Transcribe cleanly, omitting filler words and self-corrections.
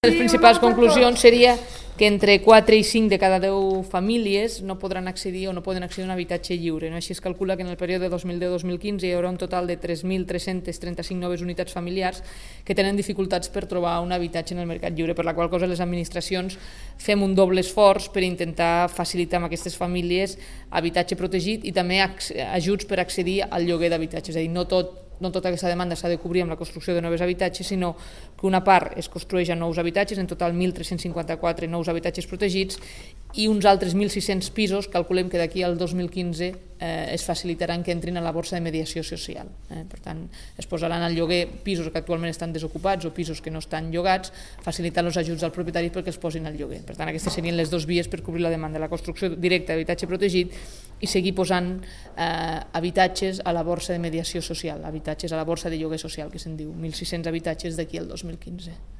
Les principals conclusions seria que entre 4 i 5 de cada 10 famílies no podran accedir o no poden accedir a un habitatge lliure. Així es calcula que en el període 2010-2015 hi haurà un total de 3.335 noves unitats familiars que tenen dificultats per trobar un habitatge en el mercat lliure, per la qual cosa les administracions fem un doble esforç per intentar facilitar a aquestes famílies habitatge protegit i també ajuts per accedir al lloguer d'habitatge. És a dir, no tota aquesta demanda s'ha de cobrir amb la construcció de nous habitatges, sinó que una part es construeix a nous habitatges, en total 1.354 nous habitatges protegits, i uns altres 1.600 pisos, calculem que d'aquí al 2015 es facilitaran que entrin a la borsa de mediació social. Per tant, es posaran al lloguer pisos que actualment estan desocupats o pisos que no estan llogats, facilitant els ajuts al propietari perquè els posin al lloguer. Per tant, aquestes serien les dues vies per cobrir la demanda, la construcció directa d'habitatge protegit i seguir posant habitatges a la borsa de mediació social, habitatges a la borsa de lloguer social, que se'n diu, 1.600 habitatges d'aquí al 2015.